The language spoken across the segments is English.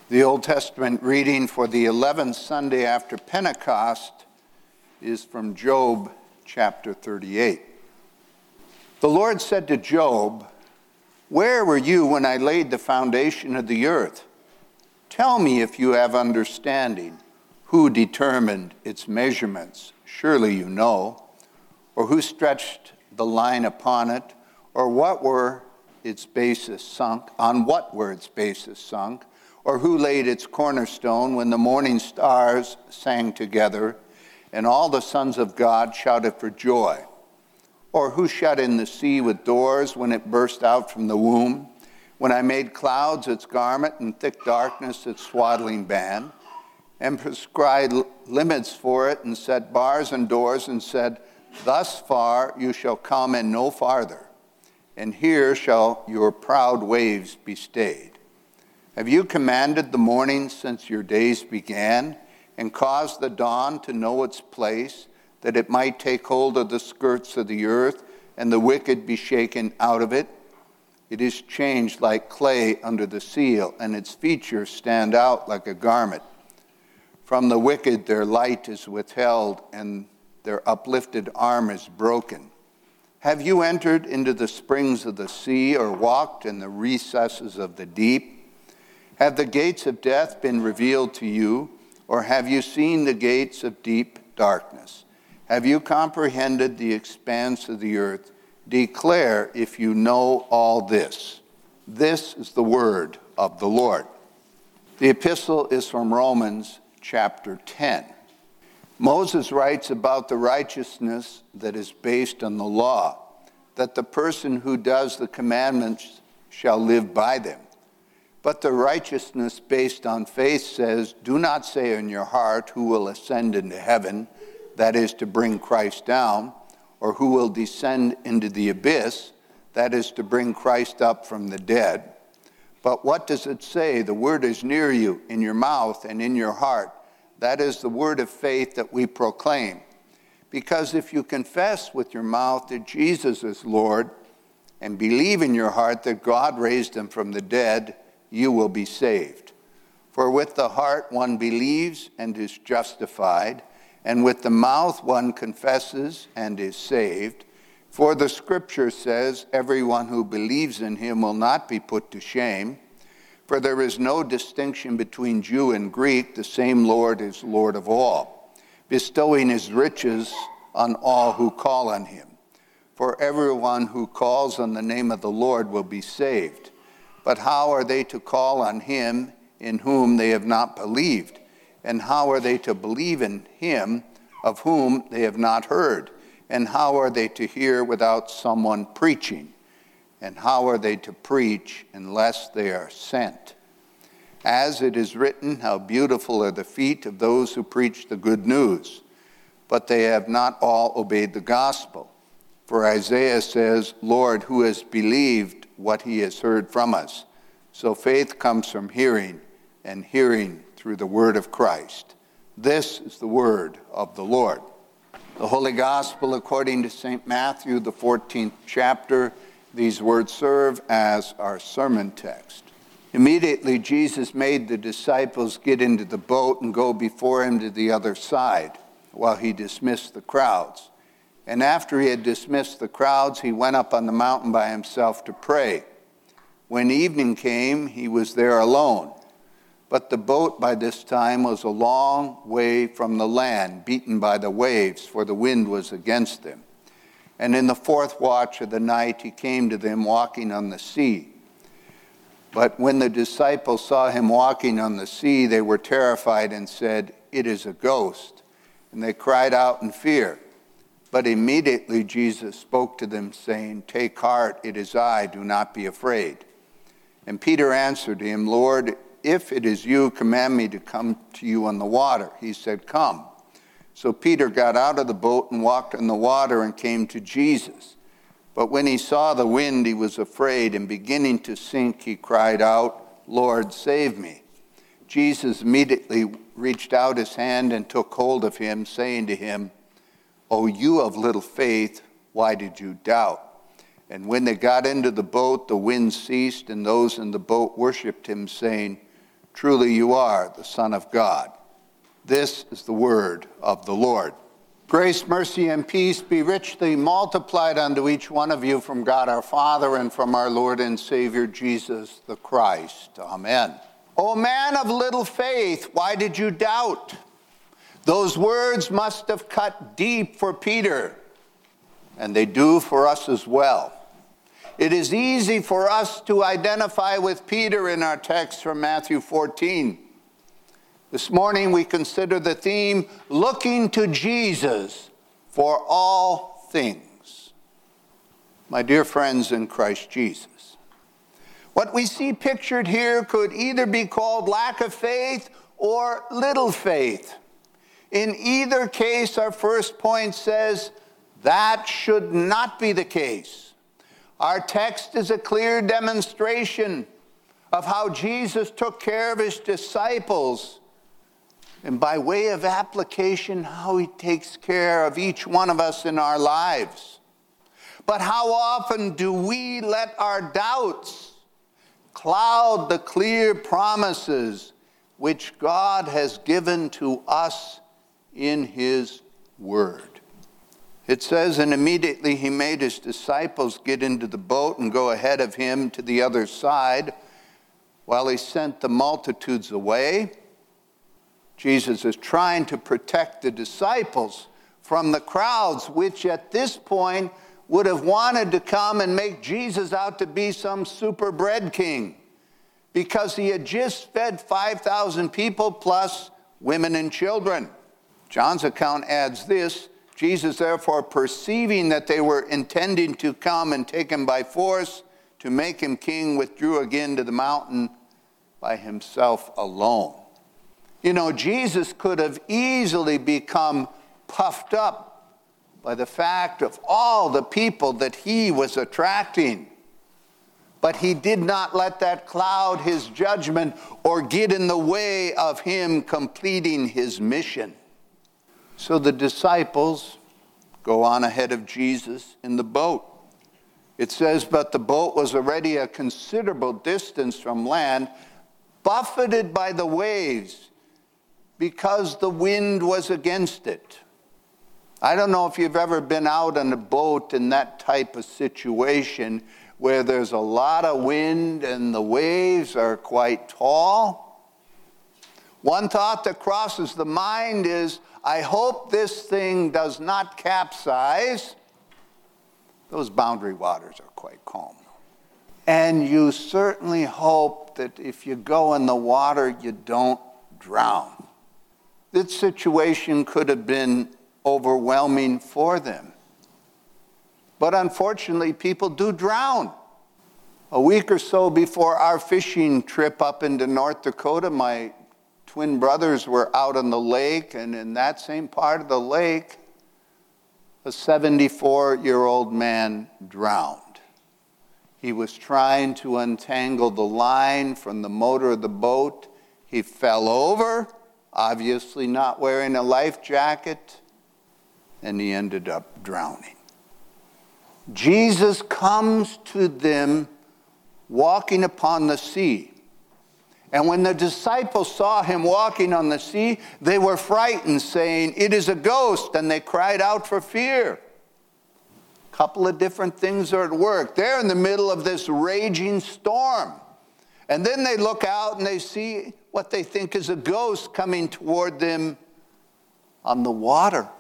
The Old Testament reading for the 11th Sunday after Pentecost is from Job chapter 38. The Lord said to Job, "Where were you when I laid the foundation of the earth? Tell me if you have understanding. Who determined its measurements? Surely you know. Or who stretched the line upon it? Or what were its bases sunk? On what were its bases sunk? Or who laid its cornerstone when the morning stars sang together and all the sons of God shouted for joy? Or who shut in the sea with doors when it burst out from the womb? When I made clouds its garment and thick darkness its swaddling band, and prescribed limits for it and set bars and doors and said, thus far you shall come and no farther, and here shall your proud waves be stayed. Have you commanded the morning since your days began, and caused the dawn to know its place, that it might take hold of the skirts of the earth, and the wicked be shaken out of it? It is changed like clay under the seal, and its features stand out like a garment. From the wicked their light is withheld, and their uplifted arm is broken. Have you entered into the springs of the sea, or walked in the recesses of the deep? Have the gates of death been revealed to you, or have you seen the gates of deep darkness? Have you comprehended the expanse of the earth? Declare if you know all this. This is the word of the Lord. The epistle is from Romans chapter 10. Moses writes about the righteousness that is based on the law, that the person who does the commandments shall live by them. But the righteousness based on faith says, do not say in your heart who will ascend into heaven, that is to bring Christ down, or who will descend into the abyss, that is to bring Christ up from the dead. But what does it say? The word is near you, in your mouth and in your heart. That is the word of faith that we proclaim. Because if you confess with your mouth that Jesus is Lord, and believe in your heart that God raised him from the dead, you will be saved. For with the heart one believes and is justified, and with the mouth one confesses and is saved. For the scripture says, everyone who believes in him will not be put to shame. For there is no distinction between Jew and Greek, the same Lord is Lord of all, bestowing his riches on all who call on him. For everyone who calls on the name of the Lord will be saved. But how are they to call on him in whom they have not believed? And how are they to believe in him of whom they have not heard? And how are they to hear without someone preaching? And how are they to preach unless they are sent? As it is written, how beautiful are the feet of those who preach the good news. But they have not all obeyed the gospel. For Isaiah says, Lord, who has believed what he has heard from us? So faith comes from hearing, and hearing through the word of Christ. This is the word of the Lord. The Holy Gospel according to St. Matthew, the 14th chapter. These words serve as our sermon text. Immediately Jesus made the disciples get into the boat and go before him to the other side, while he dismissed the crowds. And after he had dismissed the crowds, he went up on the mountain by himself to pray. When evening came, he was there alone. But the boat by this time was a long way from the land, beaten by the waves, for the wind was against them. And in the fourth watch of the night he came to them walking on the sea. But when the disciples saw him walking on the sea, they were terrified and said, it is a ghost. And they cried out in fear. But immediately Jesus spoke to them, saying, take heart, it is I, do not be afraid. And Peter answered him, Lord, if it is you, command me to come to you on the water. He said, come. So Peter got out of the boat and walked on the water and came to Jesus. But when he saw the wind, he was afraid, and beginning to sink, he cried out, Lord, save me. Jesus immediately reached out his hand and took hold of him, saying to him, O you of little faith, why did you doubt? And when they got into the boat, the wind ceased, and those in the boat worshipped him, saying, Truly you are the Son of God. This is the word of the Lord. Grace, mercy, and peace be richly multiplied unto each one of you from God our Father and from our Lord and Savior Jesus the Christ. Amen. O man of little faith, why did you doubt? Those words must have cut deep for Peter, and they do for us as well. It is easy for us to identify with Peter in our text from Matthew 14. This morning we consider the theme, looking to Jesus for all things. My dear friends in Christ Jesus, what we see pictured here could either be called lack of faith or little faith. In either case, our first point says that should not be the case. Our text is a clear demonstration of how Jesus took care of his disciples, and by way of application, how he takes care of each one of us in our lives. But how often do we let our doubts cloud the clear promises which God has given to us in his word? It says, and immediately he made his disciples get into the boat and go ahead of him to the other side while he sent the multitudes away. Jesus is trying to protect the disciples from the crowds, which at this point would have wanted to come and make Jesus out to be some super bread king, because he had just fed 5,000 people plus women and children. John's account adds this: Jesus, therefore, perceiving that they were intending to come and take him by force to make him king, withdrew again to the mountain by himself alone. You know, Jesus could have easily become puffed up by the fact of all the people that he was attracting. But he did not let that cloud his judgment or get in the way of him completing his mission. So the disciples go on ahead of Jesus in the boat. It says, but the boat was already a considerable distance from land, buffeted by the waves, because the wind was against it. I don't know if you've ever been out on a boat in that type of situation where there's a lot of wind and the waves are quite tall. One thought that crosses the mind is, I hope this thing does not capsize. Those boundary waters are quite calm. And you certainly hope that if you go in the water, you don't drown. This situation could have been overwhelming for them. But unfortunately, people do drown. A week or so before our fishing trip up into North Dakota, my twin brothers were out on the lake, and in that same part of the lake, a 74-year-old man drowned. He was trying to untangle the line from the motor of the boat. He fell over, obviously not wearing a life jacket, and he ended up drowning. Jesus comes to them walking upon the sea. And when the disciples saw him walking on the sea, they were frightened, saying, it is a ghost, and they cried out for fear. A couple of different things are at work. They're in the middle of this raging storm. And then they look out and they see what they think is a ghost coming toward them on the water.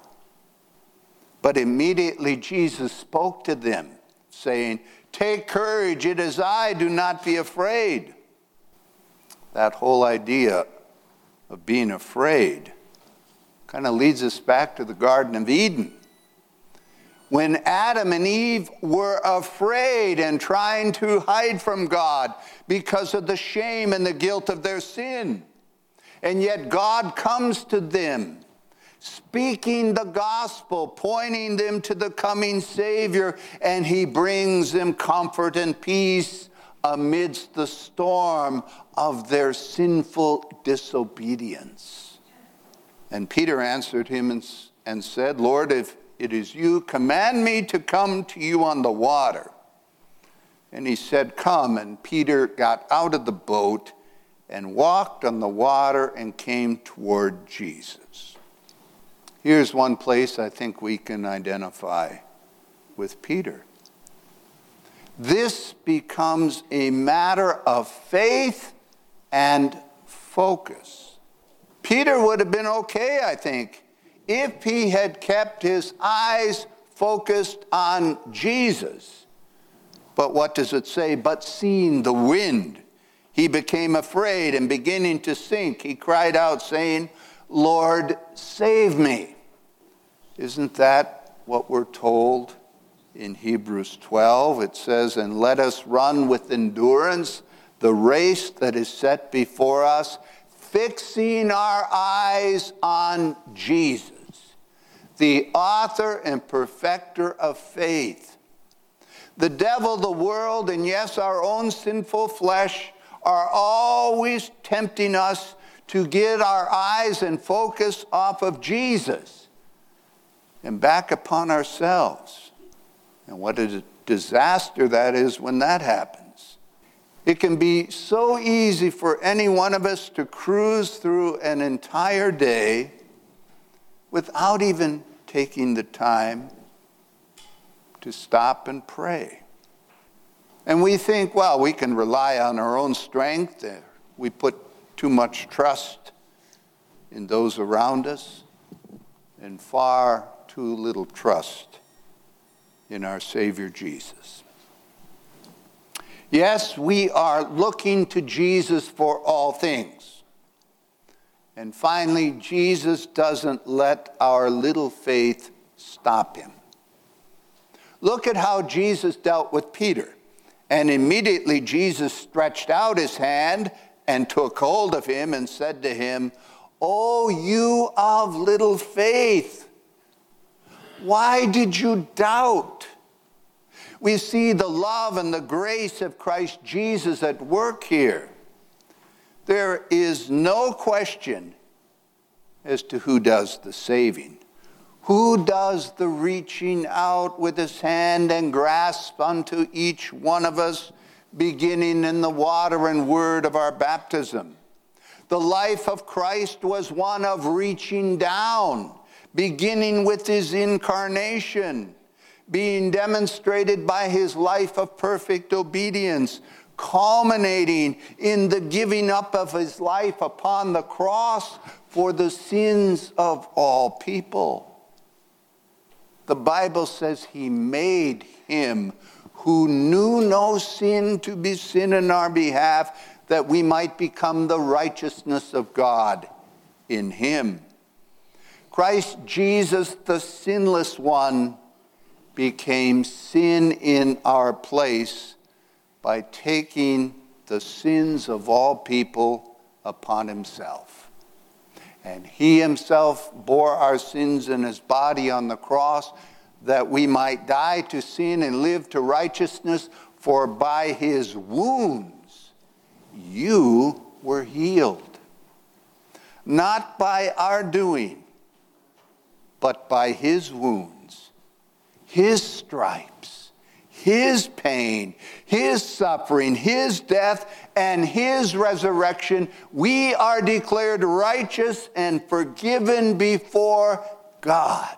But immediately Jesus spoke to them, saying, take courage, it is I, do not be afraid. That whole idea of being afraid kind of leads us back to the Garden of Eden. When Adam and Eve were afraid and trying to hide from God because of the shame and the guilt of their sin. And yet God comes to them, speaking the gospel, pointing them to the coming Savior, and he brings them comfort and peace amidst the storm of their sinful disobedience. And Peter answered him and said, Lord, if it is you, command me to come to you on the water. And he said, come. And Peter got out of the boat and walked on the water and came toward Jesus. Here's one place I think we can identify with Peter. This becomes a matter of faith and focus. Peter would have been okay, I think, if he had kept his eyes focused on Jesus. But what does it say? But seeing the wind, he became afraid, and beginning to sink, he cried out, saying, Lord, save me. Isn't that what we're told in Hebrews 12? It says, and let us run with endurance the race that is set before us, fixing our eyes on Jesus, the author and perfecter of faith. The devil, the world, and yes, our own sinful flesh are always tempting us to get our eyes and focus off of Jesus and back upon ourselves. And what a disaster that is when that happens. It can be so easy for any one of us to cruise through an entire day without even taking the time to stop and pray. And we think, well, we can rely on our own strength. We put too much trust in those around us and far too little trust in our Savior Jesus. Yes, we are looking to Jesus for all things. And finally, Jesus doesn't let our little faith stop him. Look at how Jesus dealt with Peter. And immediately Jesus stretched out his hand and took hold of him and said to him, "O you of little faith, why did you doubt?" We see the love and the grace of Christ Jesus at work here. There is no question as to who does the saving. Who does the reaching out with his hand and grasp unto each one of us, beginning in the water and word of our baptism? The life of Christ was one of reaching down, beginning with his incarnation, being demonstrated by his life of perfect obedience, culminating in the giving up of his life upon the cross for the sins of all people. The Bible says he made him who knew no sin to be sin in our behalf, that we might become the righteousness of God in him. Christ Jesus, the sinless one, became sin in our place by taking the sins of all people upon himself. And he himself bore our sins in his body on the cross, that we might die to sin and live to righteousness. For by his wounds you were healed. Not by our doing, but by his wounds, his stripes, his pain, his suffering, his death, and his resurrection, we are declared righteous and forgiven before God.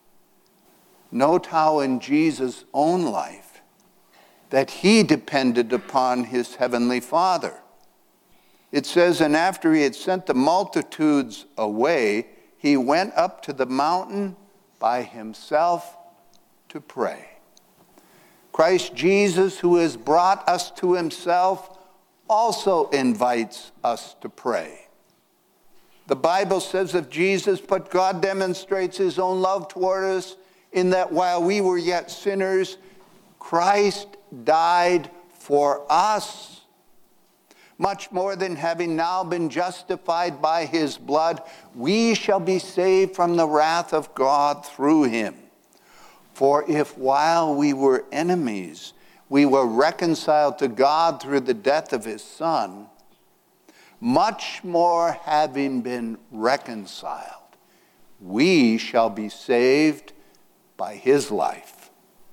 Note how in Jesus' own life that he depended upon his heavenly Father. It says, and after he had sent the multitudes away, he went up to the mountain by himself to pray. Christ Jesus, who has brought us to himself, also invites us to pray. The Bible says of Jesus, but God demonstrates his own love toward us in that while we were yet sinners, Christ died for us. Much more than having now been justified by his blood, we shall be saved from the wrath of God through him. For if while we were enemies, we were reconciled to God through the death of his Son, much more having been reconciled, we shall be saved by his life.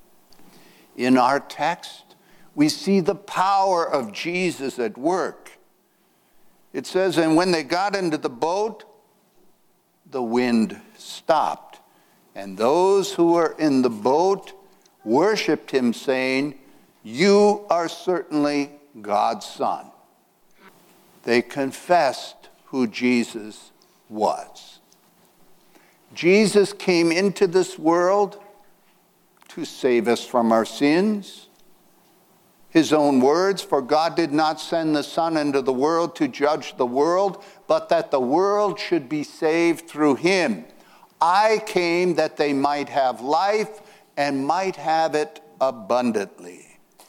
In our text, we see the power of Jesus at work. It says, and when they got into the boat, the wind stopped. And those who were in the boat worshiped him, saying, you are certainly God's Son. They confessed who Jesus was. Jesus came into this world to save us from our sins. His own words, for God did not send the Son into the world to judge the world, but that the world should be saved through him. I came that they might have life and might have it abundantly.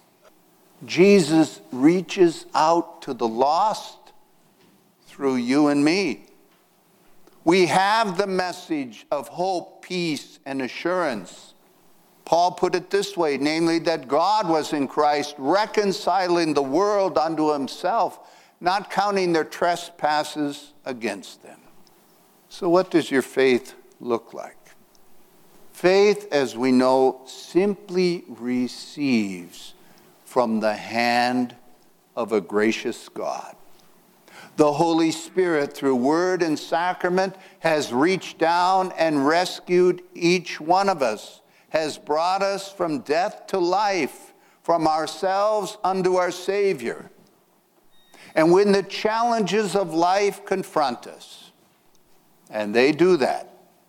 Jesus reaches out to the lost through you and me. We have the message of hope, peace, and assurance. Paul put it this way, namely that God was in Christ reconciling the world unto himself, not counting their trespasses against them. So what does your faith look like? Faith, as we know, simply receives from the hand of a gracious God. The Holy Spirit, through word and sacrament, has reached down and rescued each one of us, has brought us from death to life, from ourselves unto our Savior. And when the challenges of life confront us, and they do that,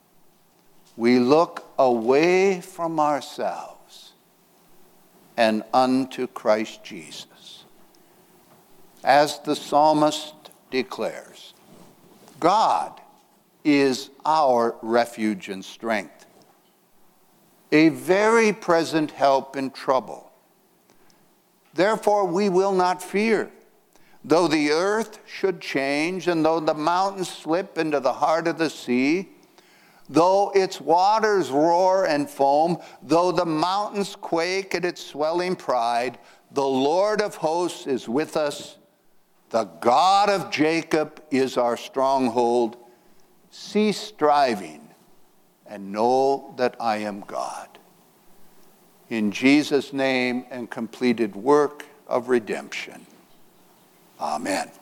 we look away from ourselves and unto Christ Jesus. As the psalmist declares, God is our refuge and strength, a very present help in trouble. Therefore we will not fear, though the earth should change, and though the mountains slip into the heart of the sea, though its waters roar and foam, though the mountains quake at its swelling pride, the Lord of hosts is with us. The God of Jacob is our stronghold. Cease striving and know that I am God. In Jesus' name and completed work of redemption. Amen.